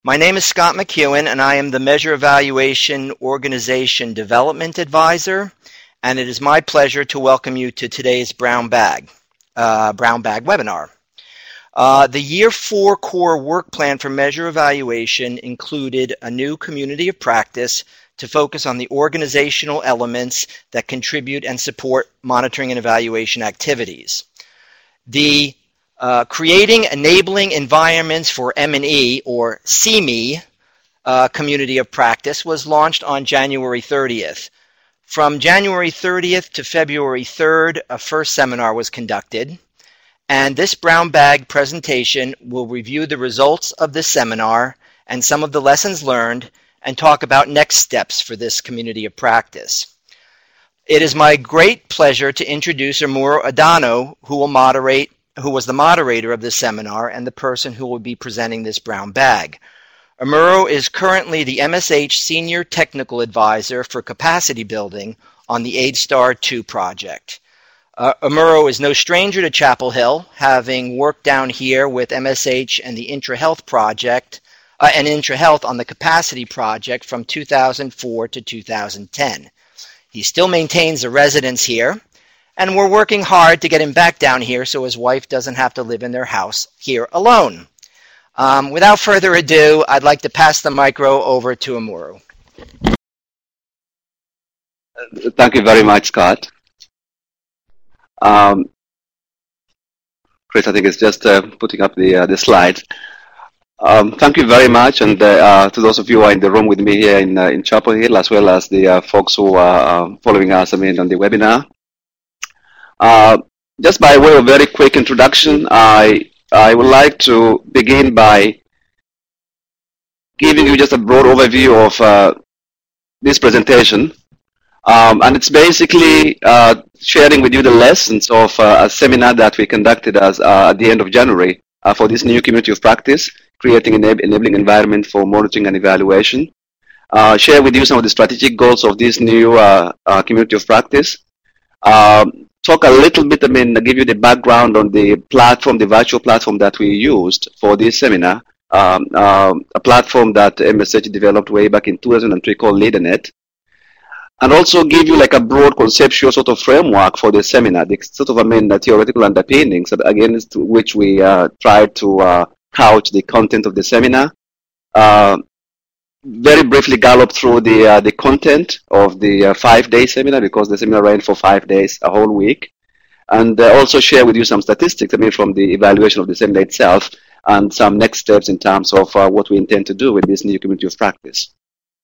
My name is Scott McEwen, and I am the Measure Evaluation Organization Development Advisor, and it is my pleasure to welcome you to today's Brown Bag webinar. The Year 4 core work plan for Measure Evaluation included a new community of practice to focus on the organizational elements that contribute and support monitoring and evaluation activities. The Creating Enabling Environments for M&E, or CME, Community of Practice, was launched on January 30th. From January 30th to February 3rd, a first seminar was conducted, and this brown bag presentation will review the results of this seminar and some of the lessons learned and talk about next steps for this community of practice. It is my great pleasure to introduce Amuro Adano, who was the moderator of this seminar and the person who will be presenting this brown bag. Amuro is currently the MSH Senior Technical Advisor for Capacity Building on the AidStar 2 project. Amuro is no stranger to Chapel Hill, having worked down here with MSH and the IntraHealth project, and IntraHealth on the Capacity project from 2004 to 2010. He still maintains a residence here, and we're working hard to get him back down here so his wife doesn't have to live in their house here alone. Without further ado, I'd like to pass the micro over to Amuro. Thank you very much, Scott. Chris, I think it's just putting up the slides. Thank you very much, and to those of you who are in the room with me here in Chapel Hill, as well as the folks who are following us on the webinar. Just by way of very quick introduction, I would like to begin by giving you just a broad overview of this presentation. And it's basically sharing with you the lessons of a seminar that we conducted at the end of January for this new community of practice, creating an enabling environment for monitoring and evaluation. Share with you some of the strategic goals of this new community of practice. Talk a little bit, give you the background on the platform, the virtual platform that we used for this seminar, a platform that MSH developed way back in 2003 called LeaderNet, and also give you like a broad conceptual sort of framework for the seminar, the sort of, the theoretical underpinnings against which we tried to couch the content of the seminar. Very briefly gallop through the content of the 5-day seminar, because the seminar ran for 5 days, a whole week, and also share with you some statistics, from the evaluation of the seminar itself, and some next steps in terms of what we intend to do with this new community of practice.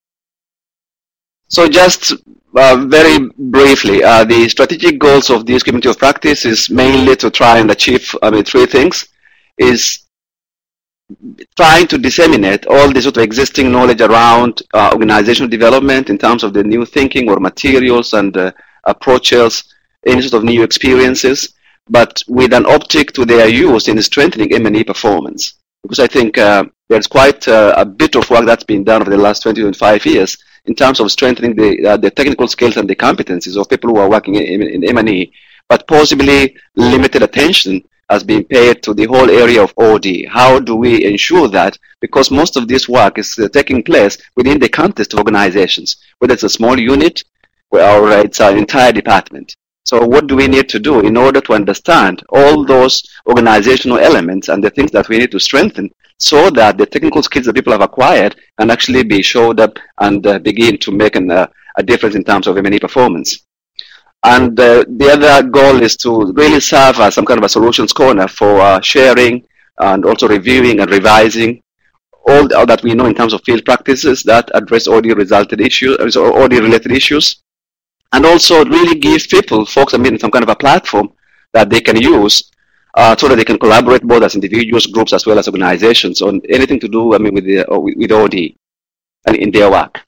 So just very briefly, the strategic goals of this community of practice is mainly to try and achieve 3 things. Is trying to disseminate all the sort of existing knowledge around organizational development in terms of the new thinking or materials and approaches, any sort of new experiences, but with an optic to their use in strengthening M&E performance. Because I think there's quite a bit of work that's been done over the last 20-25 years in terms of strengthening the technical skills and the competencies of people who are working in M&E, but possibly limited attention has been paid to the whole area of OD. How do we ensure that? Because most of this work is taking place within the context of organizations, whether it's a small unit or it's an entire department. So what do we need to do in order to understand all those organizational elements and the things that we need to strengthen so that the technical skills that people have acquired can actually be showed up and begin to make a difference in terms of M&E performance? And the other goal is to really serve as some kind of a solutions corner for sharing and also reviewing and revising all that we know in terms of field practices that address OD-related issues, and also really give folks, some kind of a platform that they can use so that they can collaborate both as individuals, groups, as well as organizations on anything to do, with OD and in their work.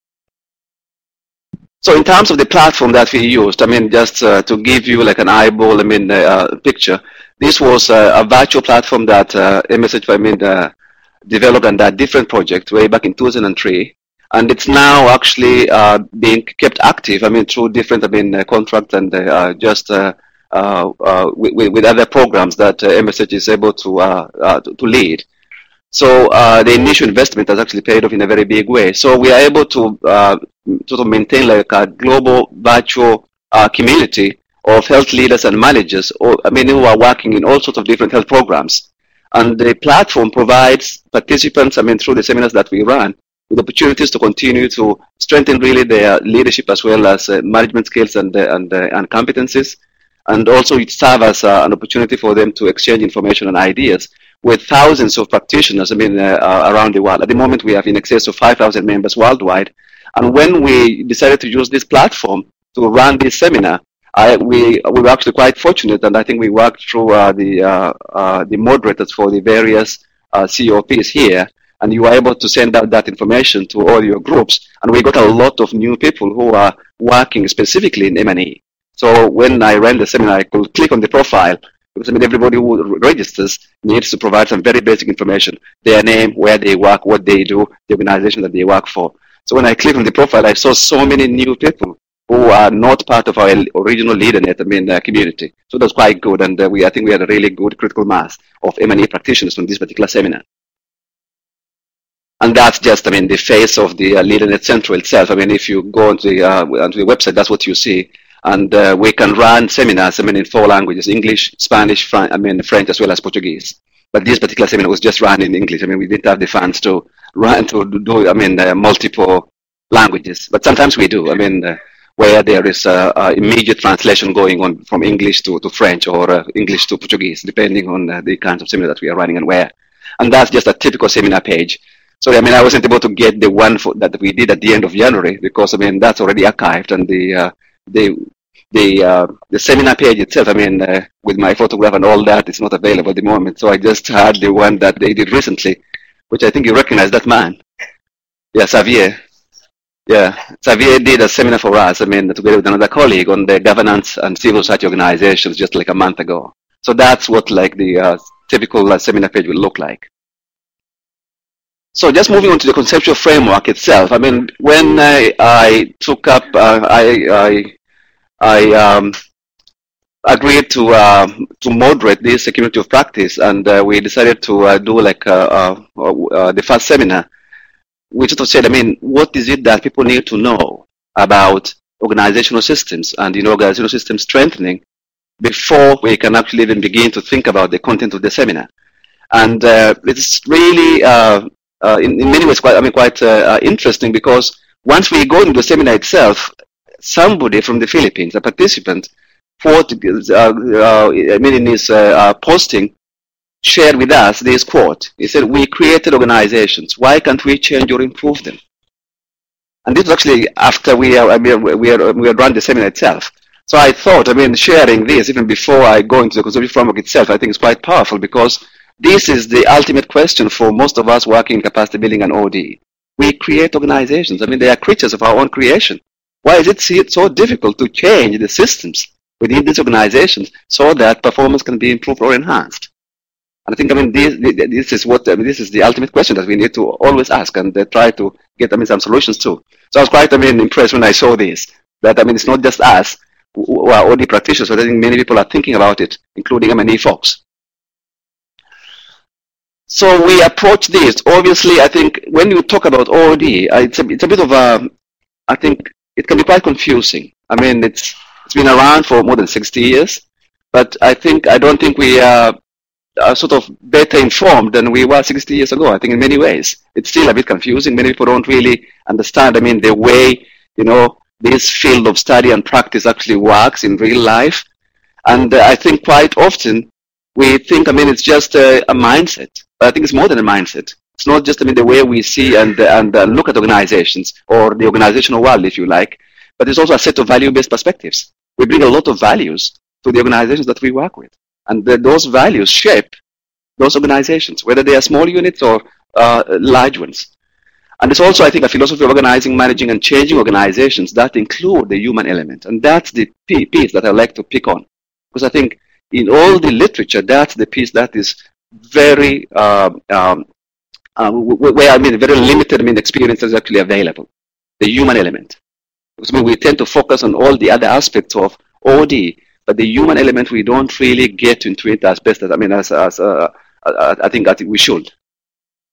So in terms of the platform that we used, just to give you like an eyeball, picture, this was a virtual platform that MSH developed under a different project way back in 2003, and it's now actually being kept active, through different, contracts and with other programs that MSH is able to lead. So the initial investment has actually paid off in a very big way. So we are able to sort of maintain like a global virtual community of health leaders and managers, or who are working in all sorts of different health programs. And the platform provides participants, through the seminars that we run, with opportunities to continue to strengthen really their leadership as well as management skills and competencies. And also it serves as an opportunity for them to exchange information and ideas with thousands of practitioners around the world. At the moment, we have in excess of 5,000 members worldwide. And when we decided to use this platform to run this seminar, we were actually quite fortunate, and I think we worked through the moderators for the various COPs here, and you were able to send out that information to all your groups, and we got a lot of new people who are working specifically in M&E. So when I ran the seminar, I could click on the profile, because everybody who registers needs to provide some very basic information: their name, where they work, what they do, the organization that they work for. So when I clicked on the profile, I saw so many new people who are not part of our original LeaderNet community. So that's quite good, and I think we had a really good critical mass of M&E practitioners from this particular seminar. And that's just, the face of the LeaderNet Central itself. If you go onto the website, that's what you see. And we can run seminars, in 4 languages: English, Spanish, French, as well as Portuguese. But this particular seminar was just run in English. We didn't have the funds to run to do, multiple languages. But sometimes we do. Where there is immediate translation going on from English to French or English to Portuguese, depending on the kinds of seminar that we are running and where. And that's just a typical seminar page. So, I wasn't able to get the one that we did at the end of January, because, that's already archived, and the seminar page itself, with my photograph and all that, is not available at the moment. So I just had the one that they did recently, which I think you recognize that man. Yeah, Xavier. Yeah, Xavier did a seminar for us, together with another colleague, on the governance and civil society organizations just like a month ago. So that's what the typical seminar page will look like. So just moving on to the conceptual framework itself. When I took up, I agreed to moderate this community of practice, and we decided to do the first seminar. We sort of said, what is it that people need to know about organizational systems and organizational system strengthening before we can actually even begin to think about the content of the seminar? And it's really, in many ways, quite interesting, because once we go into the seminar itself, somebody from the Philippines, a participant, in his posting, shared with us this quote. He said, "We created organizations. Why can't we change or improve them?" And this was actually after we had run the seminar itself. So I thought, sharing this even before I go into the conceptual framework itself, I think is quite powerful, because this is the ultimate question for most of us working in capacity building and OD. We create organizations. They are creatures of our own creation. Why is it so difficult to change the systems within these organizations so that performance can be improved or enhanced? And I think, this is the ultimate question that we need to always ask and try to get, some solutions to. So I was quite, impressed when I saw this, that, it's not just us who are OD practitioners, but I think many people are thinking about it, including M&E folks. So we approach this. Obviously, I think when you talk about OD, it's a bit of I think it can be quite confusing. It's been around for more than 60 years, but I don't think we are sort of better informed than we were 60 years ago. I think in many ways it's still a bit confusing. Many people don't really understand, the way, this field of study and practice actually works in real life. And I think quite often we think, it's just a mindset. But I think it's more than a mindset. It's not just, the way we see and look at organizations or the organizational world, if you like, but it's also a set of value-based perspectives. We bring a lot of values to the organizations that we work with. And those values shape those organizations, whether they are small units or large ones. And it's also, I think, a philosophy of organizing, managing, and changing organizations that include the human element. And that's the piece that I like to pick on. Because I think in all the literature, that's the piece that is very, very limited experience is actually available. The human element. Because we tend to focus on all the other aspects of OD, but the human element, we don't really get into it as best as, I think we should.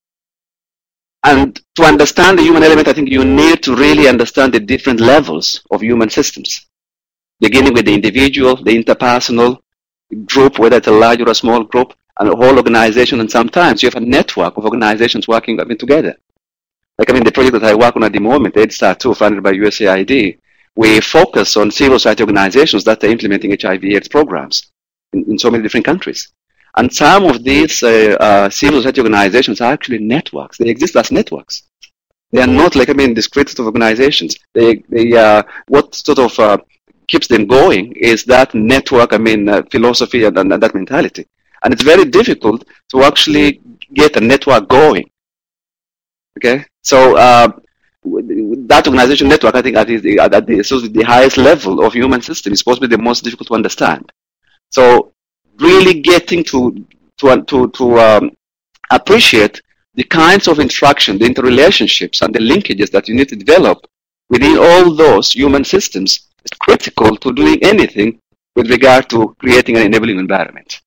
And to understand the human element, I think you need to really understand the different levels of human systems, beginning with the individual, the interpersonal, group, whether it's a large or a small group, and a whole organization, and sometimes you have a network of organizations working together. Like, the project that I work on at the moment, EdStar2, funded by USAID, we focus on civil society organizations that are implementing HIV/AIDS programs in so many different countries. And some of these civil society organizations are actually networks. They exist as networks. They are not like, discrete sort of organizations. What sort of keeps them going is that network, philosophy and that mentality. And it's very difficult to actually get a network going. Okay? So that organization network, I think, at the highest level of human system is possibly the most difficult to understand. So really getting to appreciate the kinds of interaction, the interrelationships, and the linkages that you need to develop within all those human systems is critical to doing anything with regard to creating an enabling environment.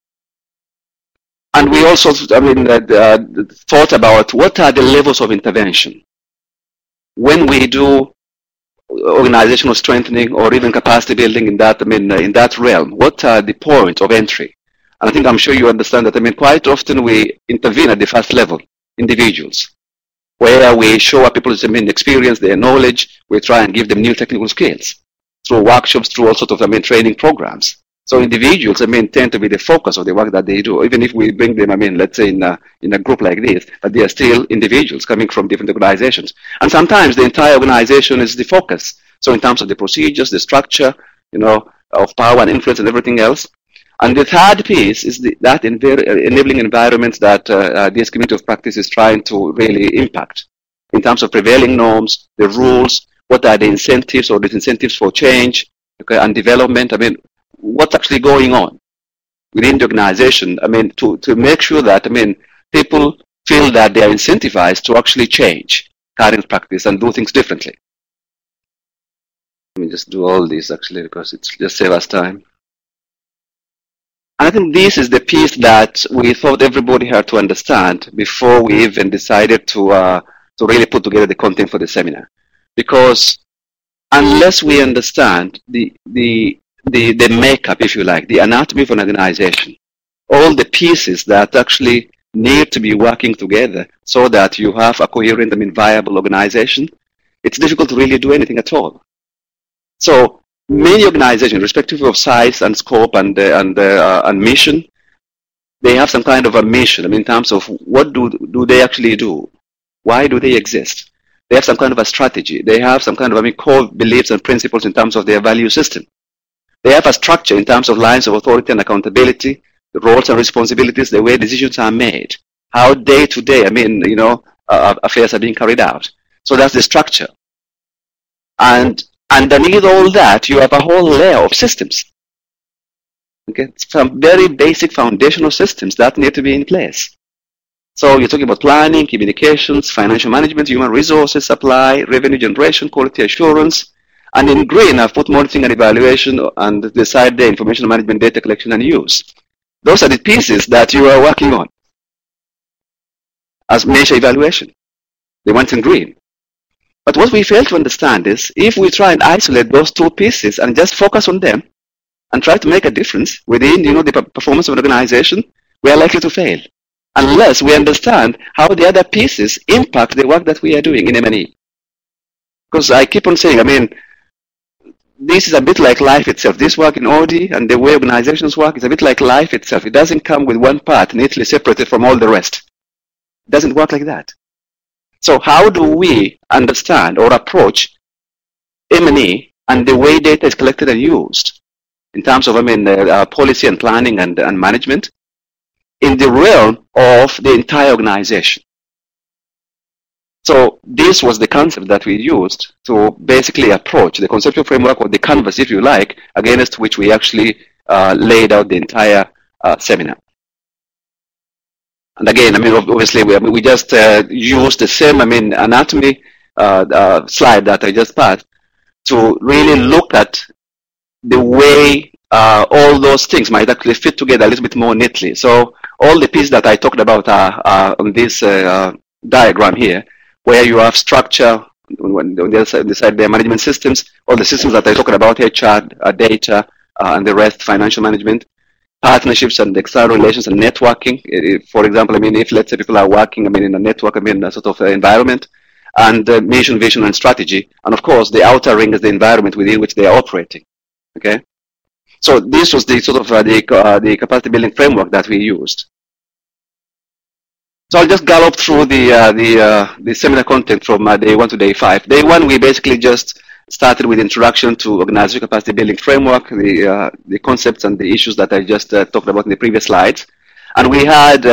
And we also, thought about what are the levels of intervention when we do organizational strengthening or even capacity building in that, in that realm. What are the points of entry? And I'm sure you understand that, quite often we intervene at the first level, individuals, where we show up people's, experience, their knowledge. We try and give them new technical skills through workshops, through all sorts of, training programs. So individuals, tend to be the focus of the work that they do. Even if we bring them, let's say in a group like this, but they are still individuals coming from different organizations. And sometimes the entire organization is the focus. So in terms of the procedures, the structure, of power and influence and everything else. And the third piece is that enabling environment that this community of practice is trying to really impact in terms of prevailing norms, the rules, what are the incentives or disincentives for change, okay, and development. What's actually going on within the organization, to make sure that, people feel that they are incentivized to actually change current practice and do things differently. Let me just do all this actually because it's just save us time. And I think this is the piece that we thought everybody had to understand before we even decided to really put together the content for the seminar. Because unless we understand the makeup, if you like, the anatomy of an organization, all the pieces that actually need to be working together so that you have a coherent and viable organization, it's difficult to really do anything at all. So many organizations, respective of size and scope and mission, they have some kind of a mission. In terms of what do they actually do? Why do they exist? They have some kind of a strategy. They have some kind of core beliefs and principles in terms of their value system. They have a structure in terms of lines of authority and accountability, the roles and responsibilities, the way decisions are made, how day to day, affairs are being carried out. So that's the structure. And underneath all that, you have a whole layer of systems. Okay, some very basic foundational systems that need to be in place. So you're talking about planning, communications, financial management, human resources, supply, revenue generation, quality assurance. And in green, I've put monitoring and evaluation, and beside the information management, data collection and use. Those are the pieces that you are working on as measure evaluation. They went in green. But what we fail to understand is if we try and isolate those two pieces and just focus on them and try to make a difference within, the performance of an organization, we are likely to fail unless we understand how the other pieces impact the work that we are doing in M&E. Because I keep on saying, this is a bit like life itself. This work in OD and the way organizations work is a bit like life itself. It doesn't come with one part neatly separated from all the rest. It doesn't work like that. So how do we understand or approach M&E and the way data is collected and used in terms of policy and planning and management in the realm of the entire organization? So this was the concept that we used to basically approach the conceptual framework or the canvas, if you like, against which we actually laid out the entire seminar. And again, obviously, we just used the same, anatomy slide that I just passed to really look at the way all those things might actually fit together a little bit more neatly. So all the pieces that I talked about are on this diagram here, where you have structure on the other side, there are management systems, all the systems that I talked about, HR, data, and the rest, financial management, partnerships and external relations and networking. For example, I mean, if let's say people are working, I mean, in a network, I mean, a sort of environment, and mission, vision, and strategy, and of course, the outer ring is the environment within which they are operating. Okay, so this was the sort of the capacity building framework that we used. So I'll just gallop through the seminar content from day 1 to day 5. Day 1, we basically just started with introduction to organizational capacity building framework, the concepts and the issues that I just talked about in the previous slides. And we had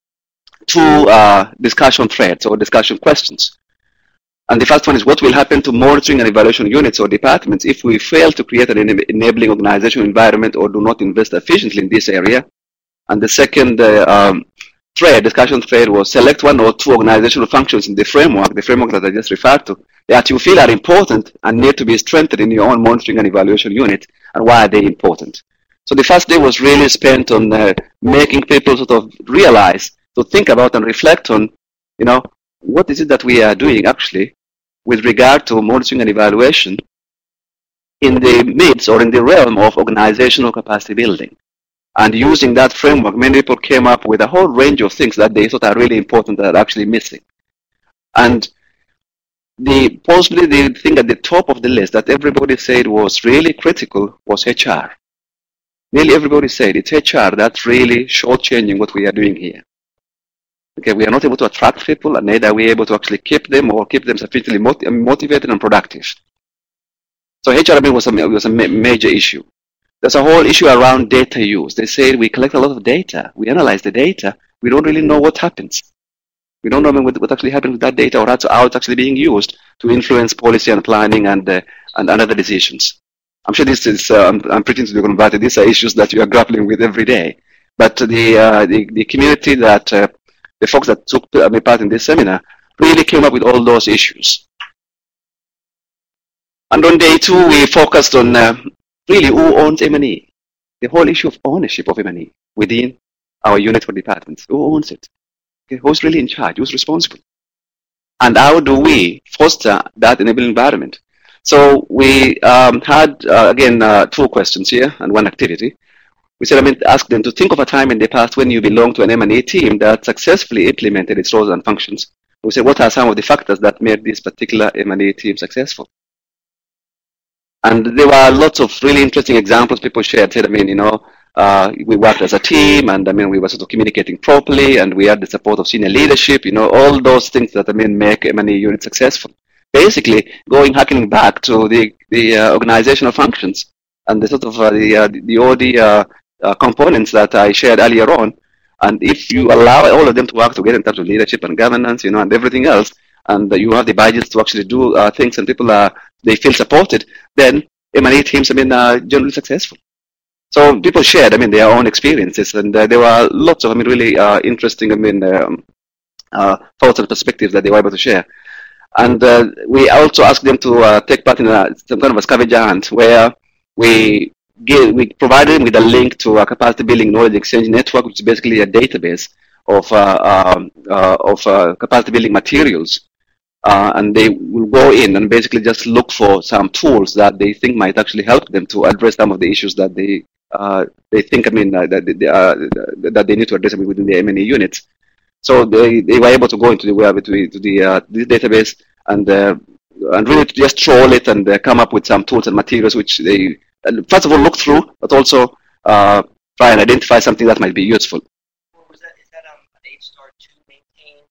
2 discussion threads or discussion questions. And the first one is, what will happen to monitoring and evaluation units or departments if we fail to create an enabling organizational environment or do not invest efficiently in this area? And the second discussion thread was, select 1 or 2 organizational functions in the framework that I just referred to, that you feel are important and need to be strengthened in your own monitoring and evaluation unit, and why are they important? So the first day was really spent on making people sort of realize, to think about and reflect on, you know, what is it that we are doing actually with regard to monitoring and evaluation in the midst or in the realm of organizational capacity building. And using that framework, many people came up with a whole range of things that they thought are really important that are actually missing. And possibly the thing at the top of the list that everybody said was really critical was HR. Nearly everybody said it's HR that's really shortchanging what we are doing here. Okay, we are not able to attract people, and neither are we able to actually keep them or keep them sufficiently motivated and productive. So HR was a major issue. There's a whole issue around data use. They say we collect a lot of data, we analyze the data, we don't really know what happens. We don't know what actually happens with that data or how it's actually being used to influence policy and planning and other decisions. I'm sure this is, I'm preaching to the converted, these are issues that you are grappling with every day. But the community that, the folks that took part in this seminar really came up with all those issues. And on day 2, we focused on really who owns M&E, the whole issue of ownership of M&E within our unit or departments. Who owns it? Okay, who's really in charge? Who's responsible? And how do we foster that enabling environment? So we had, again, 2 questions here and 1 activity. We said, ask them to think of a time in the past when you belonged to an M&E team that successfully implemented its roles and functions. We said, what are some of the factors that made this particular M&E team successful? And there were lots of really interesting examples people shared. Said, we worked as a team, and we were sort of communicating properly, and we had the support of senior leadership. All those things that make M&E units successful. Basically, harkening back to the organizational functions and the sort of the OD components that I shared earlier on. And if you allow all of them to work together in terms of leadership and governance, and everything else, and you have the budgets to actually do things, and people they feel supported, then M&E teams are generally successful. So people shared their own experiences, and there were lots of really interesting thoughts and perspectives that they were able to share. And we also asked them to take part in some kind of a scavenger hunt, where we provided them with a link to a capacity building knowledge exchange network, which is basically a database of capacity building materials. And they will go in and basically just look for some tools that they think might actually help them to address some of the issues that they think that they need to address within the M&E units. So they were able to go into the database and really just troll it and come up with some tools and materials which they first of all look through, but also try and identify something that might be useful. Is that an H-STAR2 maintained?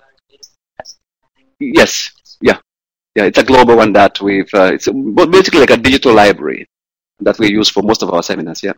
Yes, yeah, it's a global one that we've. It's basically like a digital library that we use for most of our seminars. Yeah.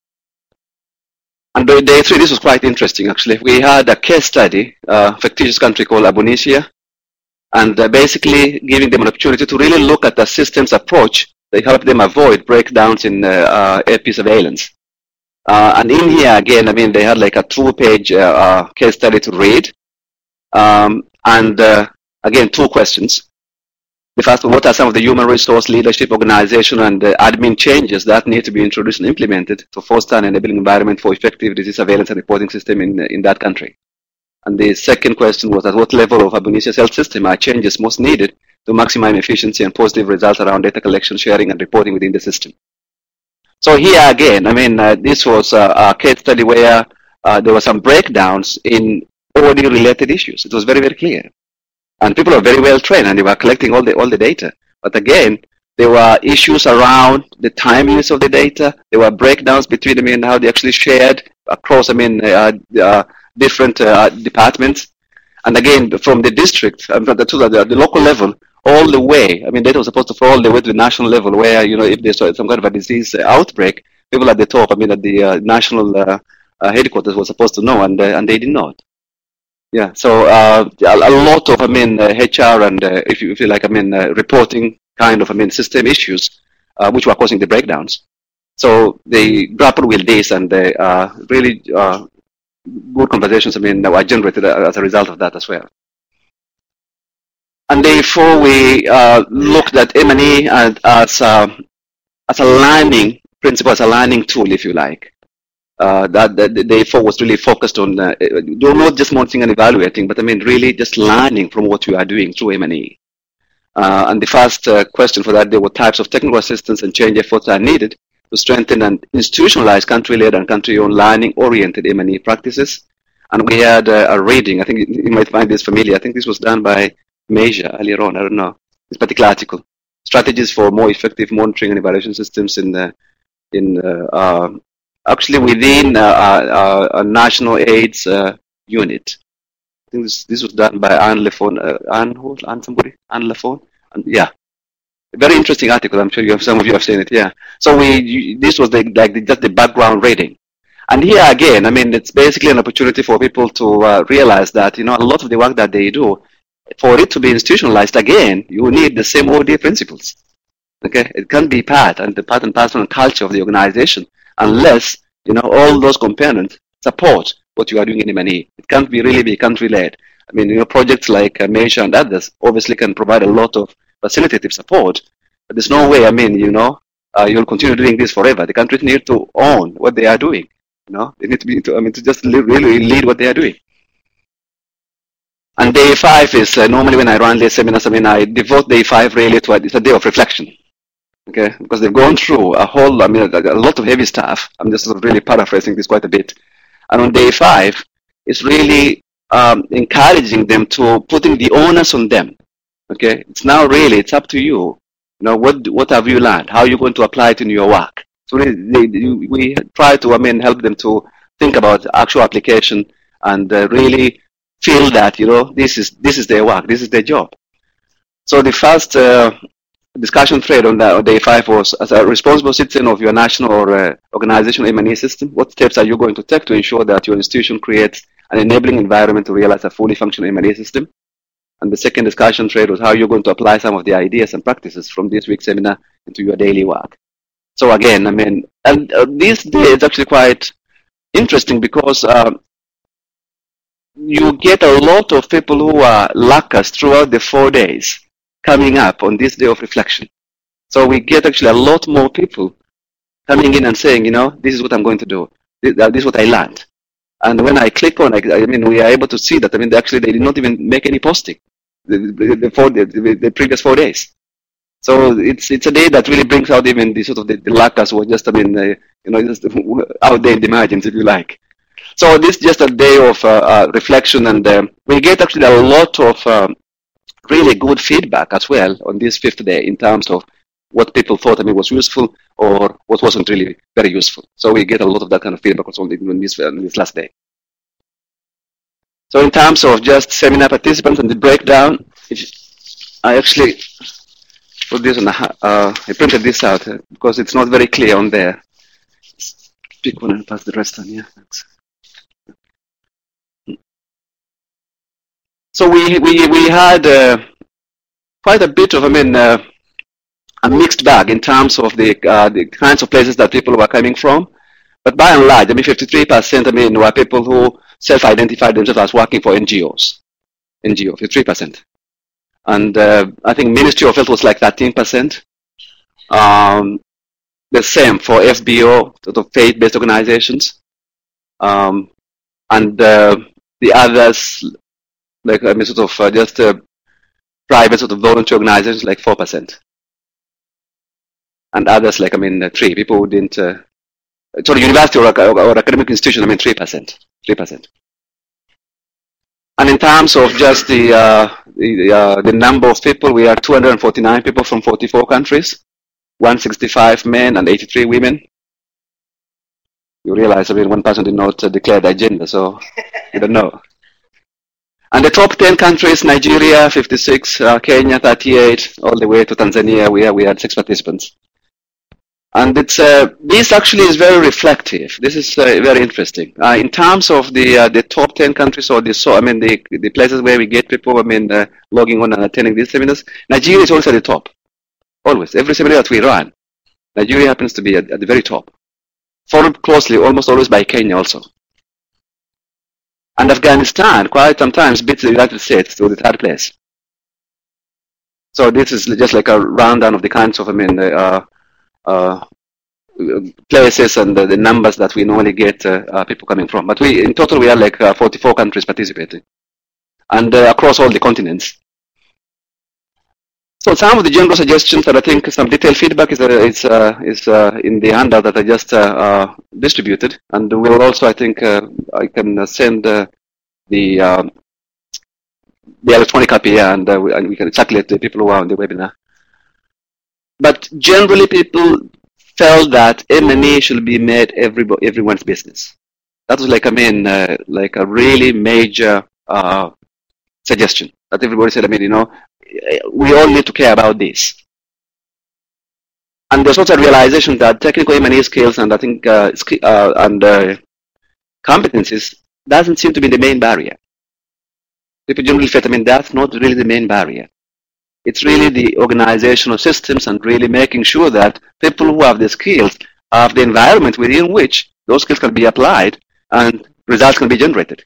And day 3, this was quite interesting actually. We had a case study, fictitious country called Abunesia, and basically giving them an opportunity to really look at the systems approach that help them avoid breakdowns in AP surveillance. And in here again, they had like a 2-page case study to read, and again 2 questions. The first one, what are some of the human resource, leadership, organization, and admin changes that need to be introduced and implemented to foster an enabling environment for effective disease surveillance and reporting system in that country? And the second question was, at what level of Abunisia's health system are changes most needed to maximize efficiency and positive results around data collection, sharing, and reporting within the system? So here again, I mean, this was a case study where there were some breakdowns in audio-related issues. It was very, very clear. And people are very well trained, and they were collecting all the data. But again, there were issues around the timeliness of the data. There were breakdowns between, I mean, how they actually shared across, I mean, different departments. And again, from the district, to the local level, all the way, I mean, data was supposed to fall all the way to the national level where, you know, if there's some kind of a disease outbreak, people at the top, I mean, at the national headquarters were supposed to know, and they did not. Yeah, so a lot of, I mean, HR and, if you feel like, I mean, reporting kind of, I mean, system issues, which were causing the breakdowns. So they grappled with this, and really good conversations, I mean, were generated as a result of that as well. And therefore, we looked at M&E as a learning principle, as a learning tool, if you like. That therefore was really focused on not just monitoring and evaluating, but I mean really just learning from what you are doing through M&E. And the first question for that, there were types of technical assistance and change efforts are needed to strengthen and institutionalize country-led and country-owned learning-oriented M&E practices. And we had a reading. I think you might find this familiar. I think this was done by Measure earlier on. I don't know. This particular article, strategies for more effective monitoring and evaluation systems actually within a national AIDS unit. I think this was done by Anne Lafon. Anne Lafon. And yeah, a very interesting article. I'm sure some of you have seen it. Yeah. So this was just the background reading. And here again, I mean, it's basically an opportunity for people to realize that, you know, a lot of the work that they do, for it to be institutionalized again, you need the same OD principles. Okay, it can't be part and parcel and culture of the organization unless, you know, all those components support what you are doing in M&E. It can't really be country-led. I mean, you know, projects like Measure and others obviously can provide a lot of facilitative support, but there's no way, I mean, you know, you'll continue doing this forever. The countries need to own what they are doing. You know, they need to just really lead what they are doing. And day 5 is normally when I run these seminars, I mean, I devote day 5 really to it's a day of reflection. Okay, because they've gone through a lot of heavy stuff. I'm just sort of really paraphrasing this quite a bit. And on day 5, it's really encouraging them to putting the onus on them. Okay, it's now really, it's up to you. You know, what have you learned? How are you going to apply it in your work? So we try to, I mean, help them to think about actual application and really feel that, you know, this is their work, this is their job. So the first discussion thread on day 5 was, as a responsible citizen of your national or organizational M&E system, what steps are you going to take to ensure that your institution creates an enabling environment to realize a fully functional M&E system? And the second discussion thread was how you're going to apply some of the ideas and practices from this week's seminar into your daily work. So again, I mean, and this day is actually quite interesting because you get a lot of people who are lacquers throughout the 4 days coming up on this day of reflection. So we get actually a lot more people coming in and saying, you know, this is what I'm going to do. This is what I learned. And when I click on, I mean, we are able to see that, I mean, they did not even make any posting the previous 4 days. So it's a day that really brings out even the sort of the lacquers who are just, I mean, you know, just out there in the margins, if you like. So this is just a day of reflection, and we get actually a lot of really good feedback as well on this 5th day in terms of what people thought, I mean, was useful or what wasn't really very useful. So we get a lot of that kind of feedback also on this last day. So in terms of just seminar participants and the breakdown, I actually put this on I printed this out because it's not very clear on there. Pick one and pass the rest on, yeah, thanks. So we had quite a bit of, I mean, a mixed bag in terms of the kinds of places that people were coming from. But by and large, I mean, 53%, I mean, were people who self-identified themselves as working for NGO, 53%. And I think Ministry of Health was like 13%. The same for FBO, sort of faith-based organizations. And The others, like sort of just private sort of volunteer organizations, like 4%, and others like 3 people who didn't. Sorry, university or academic institution, 3%, 3%. And in terms of just the number of people, we are 249 people from 44 countries, 165 men and 83 women. You realize, one person did not declare the agenda, so you don't know. And the top 10 countries: Nigeria, 56, Kenya, 38, all the way to Tanzania, we had 6 participants. And it's this actually is very reflective. This is very interesting. In terms of the top 10 countries, or the places where we get people, logging on and attending these seminars, Nigeria is always at the top. Always, every seminar that we run, Nigeria happens to be at the very top, followed closely, almost always, by Kenya also. And Afghanistan quite sometimes beats the United States to the 3rd place. So this is just like a rundown of the kinds of places and the numbers that we normally get people coming from. But in total we are like 44 countries participating, and across all the continents. So some of the general suggestions, and I think some detailed feedback is in the handout that I just distributed, and we'll also, I think, I can send the electronic copy here, and we can circulate the people who are on the webinar. But generally, people felt that M&A should be made everyone's business. That was like like a really major suggestion that everybody said. We all need to care about this. And there's also a realization that technical M&A skills and I think competencies doesn't seem to be the main barrier. People generally felt, that's not really the main barrier. It's really the organizational systems and really making sure that people who have the skills have the environment within which those skills can be applied and results can be generated.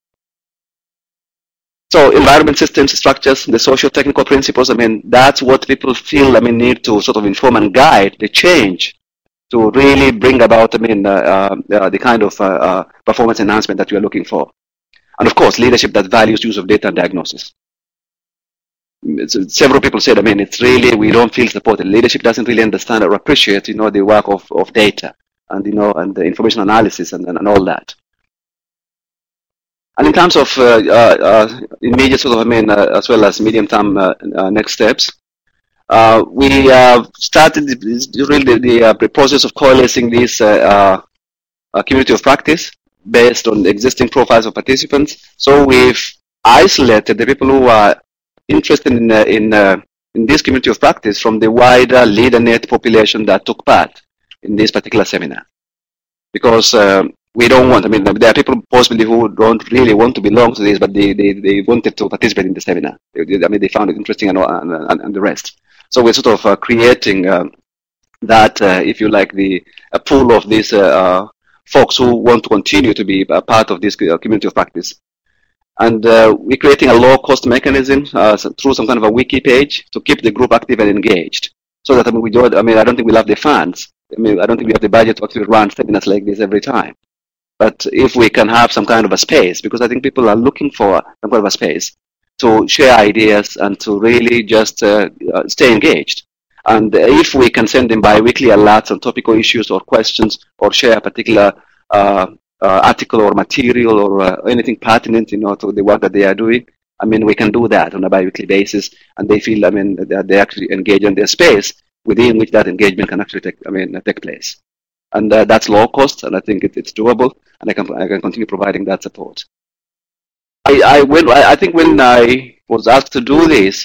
So environment, systems, structures, the socio-technical principles, that's what people feel, need to sort of inform and guide the change to really bring about, the kind of performance enhancement that we are looking for. And of course, leadership that values use of data and diagnosis. Several people said, it's really, we don't feel supported. Leadership doesn't really understand or appreciate, the work of data and, and the information analysis and all that. And in terms of immediate sort of, as well as medium-term next steps, we started really the process of coalescing this community of practice based on the existing profiles of participants. So we've isolated the people who are interested in this community of practice from the wider LeaderNet population that took part in this particular seminar, because we don't want, there are people possibly who don't really want to belong to this, but they wanted to participate in the seminar. They found it interesting and the rest. So we're sort of creating that, if you like, a pool of these folks who want to continue to be a part of this community of practice. And we're creating a low-cost mechanism through some kind of a wiki page to keep the group active and engaged. So that we don't, I don't think we'll have the funds. I don't think we have the budget to actually run seminars like this every time. But if we can have some kind of a space, because I think people are looking for some kind of a space to share ideas and to really just stay engaged. And if we can send them bi-weekly alerts on topical issues or questions, or share a particular article or material or anything pertinent, to the work that they are doing, we can do that on a bi-weekly basis, and they feel, that they actually engage in their space within which that engagement can actually take place. And that's low cost, and I think it's doable, and I can continue providing that support. I think when I was asked to do this,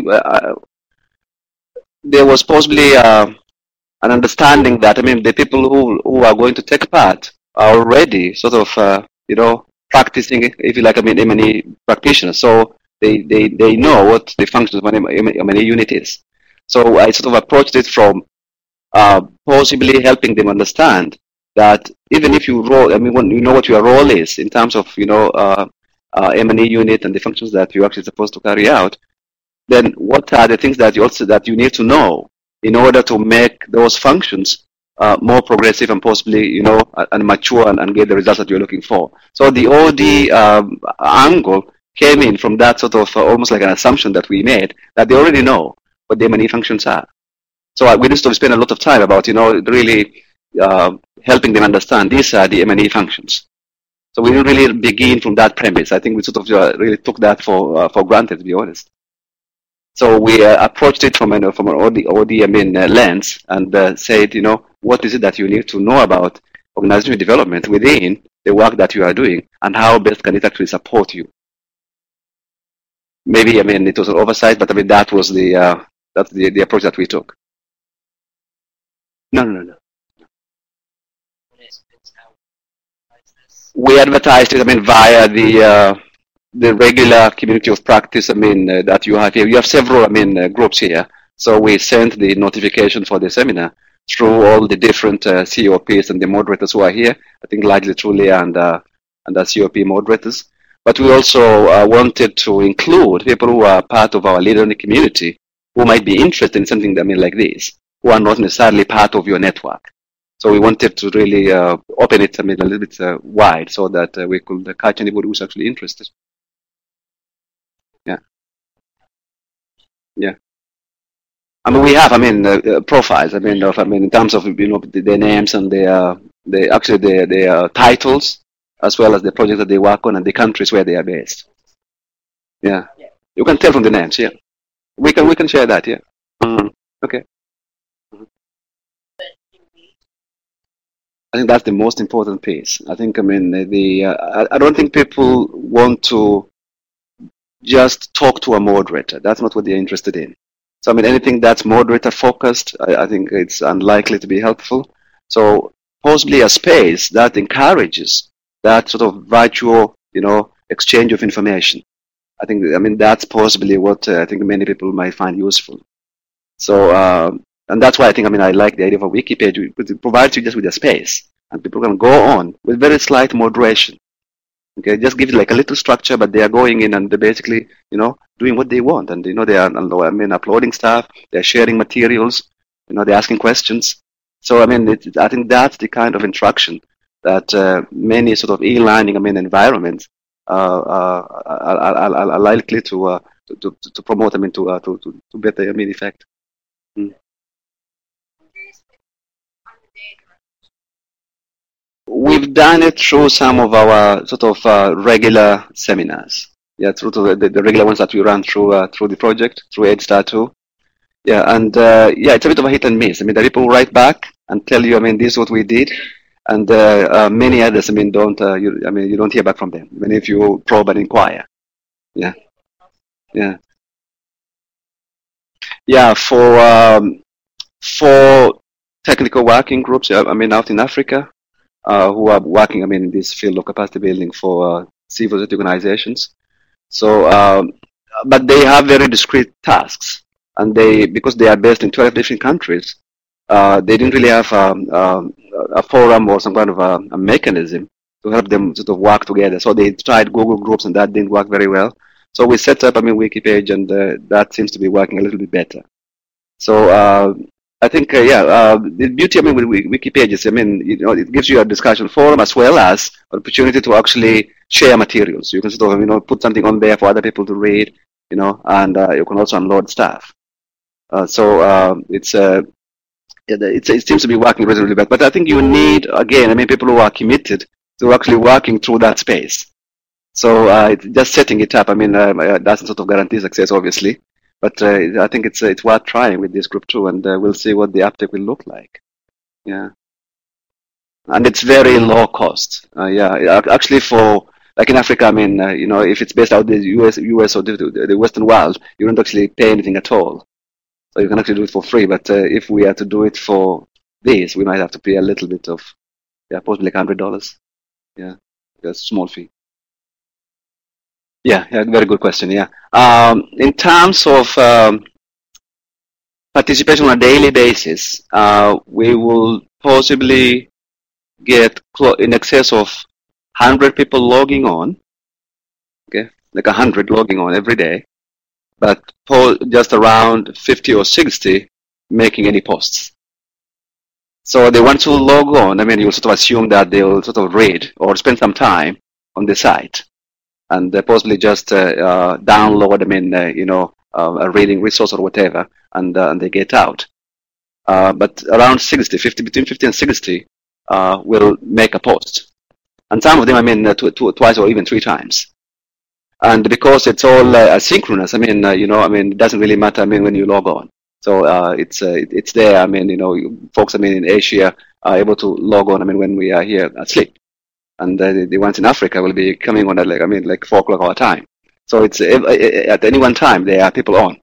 there was possibly an understanding that the people who are going to take part are already sort of practicing, if you like, M&A practitioners, so they know what the function of an M&A unit is. So I sort of approached it from possibly helping them understand that even if you roll, when you know what your role is in terms of M&A unit and the functions that you're actually supposed to carry out, then what are the things that you need to know in order to make those functions more progressive and possibly, you know, and mature and get the results that you're looking for. So the OD angle came in from that sort of almost like an assumption that we made that they already know what the M&E functions are. So we need to spend a lot of time about, you know, really helping them understand these are the M&E functions. So we didn't really begin from that premise. I think we sort of really took that for granted, to be honest. So we approached it from an OD lens and said, you know, what is it that you need to know about organizational development within the work that you are doing, and how best can it actually support you? Maybe, I mean, it was an oversight, but I mean, that was that's the approach that we took. No. We advertised it, I mean, via the regular community of practice, I mean, that you have here. You have several, I mean, groups here. So we sent the notification for the seminar through all the different COPs and the moderators who are here. I think largely through Leah and the COP moderators. But we also wanted to include people who are part of our learning community who might be interested in something, I mean, like this, who are not necessarily part of your network. So we wanted to really open it, I mean, a little bit wide so that we could catch anybody who's actually interested. Yeah. I mean, we have, I mean, profiles. I mean, in terms of, you know, their names and their titles, as well as the projects that they work on and the countries where they are based. Yeah. You can tell from the names. Yeah. We can share that. Yeah. Okay. I think that's the most important piece. I think, I mean, I don't think people want to just talk to a moderator. That's not what they're interested in. So, I mean, anything that's moderator focused, I think it's unlikely to be helpful. So possibly a space that encourages that sort of virtual, you know, exchange of information. I think, I mean, that's possibly what I think many people might find useful. So, and that's why I think, I mean, I like the idea of a wiki page, because it provides you just with a space, and people can go on with very slight moderation. Okay, just give it like a little structure, but they are going in and they're basically, you know, doing what they want. And, you know, they are, I mean, uploading stuff, they're sharing materials, you know, they're asking questions. So, I mean, I think that's the kind of interaction that many sort of e-learning, I mean, environments are likely to promote, I mean, to better, I mean, effect. We've done it through some of our sort of regular seminars. Yeah, through the regular ones that we run through the project, through EdStar2. Yeah, and yeah, it's a bit of a hit and miss. I mean, the people write back and tell you, I mean, this is what we did, and many others, I mean, don't. You don't hear back from them, even if you probe and inquire. Yeah, yeah, yeah. For technical working groups, I mean, out in Africa, who are working, I mean, in this field of capacity building for civil society organizations. So, but they have very discrete tasks, and because they are based in 12 different countries, they didn't really have a forum or some kind of a mechanism to help them sort of work together. So they tried Google Groups, and that didn't work very well. So we set up, I mean, Wikipage, and that seems to be working a little bit better. So I think, the beauty, I mean, with Wikipage is, I mean, you know, it gives you a discussion forum as well as an opportunity to actually share materials. You can sort of, you know, put something on there for other people to read, you know, and you can also unload stuff. So it seems to be working reasonably well. But I think you need, again, I mean, people who are committed to actually working through that space. So just setting it up, I mean, doesn't sort of guarantee success, obviously. But I think it's worth trying with this group too, and we'll see what the uptake will look like. Yeah, and it's very low cost. Yeah, actually, for like in Africa, I mean, you know, if it's based out the US or the Western world, you don't actually pay anything at all. So you can actually do it for free. But if we are to do it for this, we might have to pay a little bit of, yeah, possibly like $100. Yeah, a small fee. Yeah, very good question. Yeah. In terms of participation on a daily basis, we will possibly get in excess of 100 people logging on. Okay, like 100 logging on every day, but just around 50 or 60 making any posts. So they want to log on. I mean, you sort of assume that they will sort of read or spend some time on the site and possibly just download, I mean, a reading resource or whatever, and they get out. But around 60, 50, between 50 and 60 will make a post. And some of them, I mean, twice or even 3 times. And because it's all asynchronous, I mean, it doesn't really matter, I mean, when you log on. So it's there, I mean, folks, I mean, in Asia are able to log on, I mean, when we are here asleep. And the ones in Africa will be coming on at like 4 o'clock our time. So it's at any one time there are people on.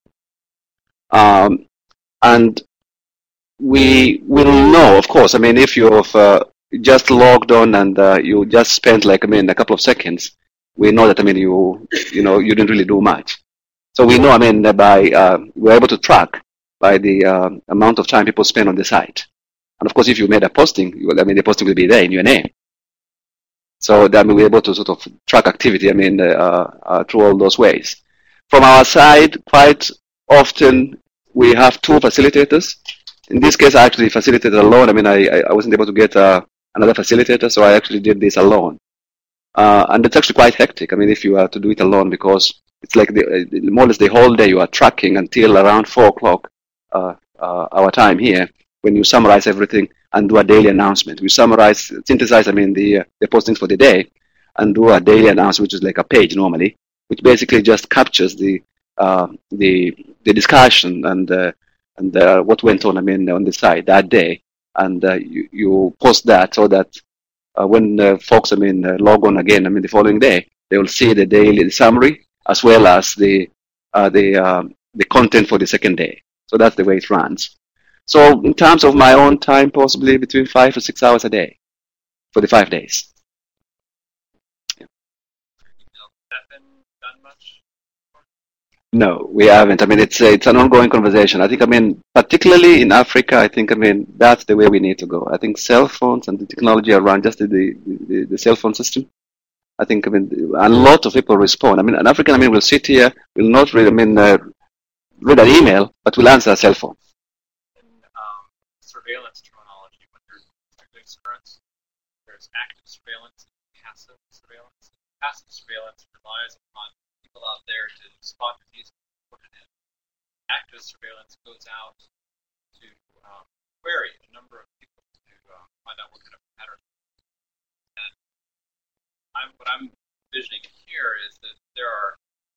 And we will know, of course, I mean, if you've just logged on and you just spent a couple of seconds, we know that, I mean, you didn't really do much. So we know, I mean, we're able to track by the amount of time people spend on the site. And of course, if you made a posting, the posting will be there in your name. So that we're able to sort of track activity, I mean, through all those ways. From our side, quite often we have 2 facilitators. In this case, I actually facilitated alone. I mean, I wasn't able to get another facilitator, so I actually did this alone. And it's actually quite hectic, I mean, if you are to do it alone, because it's like more or less the whole day you are tracking until around 4 o'clock our time here, when you summarize everything and do a daily announcement. We synthesize, I mean, the postings for the day and do a daily announcement, which is like a page normally, which basically just captures the discussion and what went on, I mean, on the site that day. And you post that so that when folks, I mean, log on again, I mean, the following day, they will see the daily summary as well as the content for the second day. So that's the way it runs. So in terms of my own time, possibly between 5 to 6 hours a day for the 5 days. Yeah. No, we haven't. I mean, it's an ongoing conversation. I think, I mean, particularly in Africa, I think, I mean, that's the way we need to go. I think cell phones and the technology around just the cell phone system. I think, I mean, a lot of people respond. I mean, an African, I mean, will sit here, will not read, I mean, read an email, but will answer a cell phone. Surveillance terminology, when there's surveillance, there's active surveillance and passive surveillance. Passive surveillance relies upon people out there to spot disease and put it in. Active surveillance goes out to query a number of people to find out what kind of pattern. And what I'm envisioning here is that there are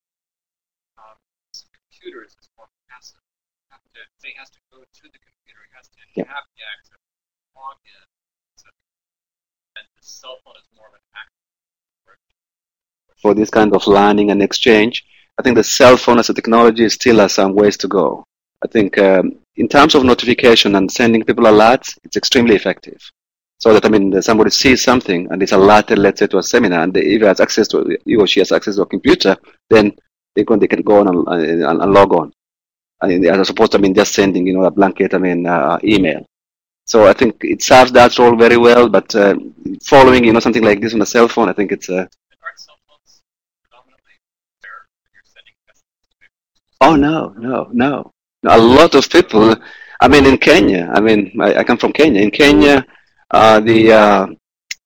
some computers that's more passive. He has to go to the computer, he has to have the access, log in, etc. And the cell phone is more of an active for this kind of learning and exchange. I think the cell phone as a technology still has some ways to go. I think in terms of notification and sending people alerts, it's extremely effective. So that, I mean, somebody sees something and is alerted, let's say, to a seminar, and he has access to, he or she has access to a computer, then they can go on and log on. As opposed to, I mean, just sending, a blanket, I mean, email. So I think it serves that role very well, but following, something like this on a cell phone, I think it's Aren't cell phones predominantly there when you're sending messages? Oh, no. A lot of people, I mean, in Kenya, I mean, I come from Kenya. In Kenya, the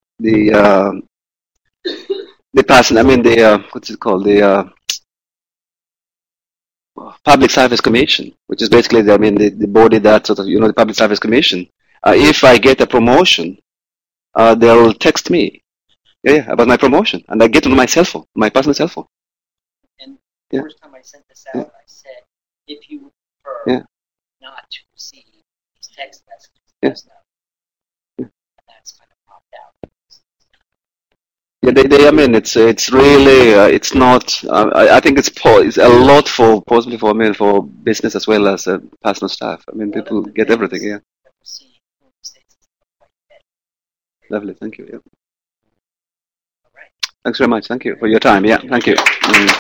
person, I mean, what's it called? The Public Service Commission, which is basically, the body that sort of, the Public Service Commission. If I get a promotion, they'll text me, about my promotion, and I get on my cell phone, my personal cell phone. And the first time I sent this out, I said, if you would prefer not to receive these text messages, and that's kind of popped out. Yeah, I mean, it's really, it's not, I think it's a lot possibly for business as well as personal staff. I mean, people get everything, yeah. Lovely, thank you, yeah. All right. Thanks very much, thank you for your time, yeah, thank you.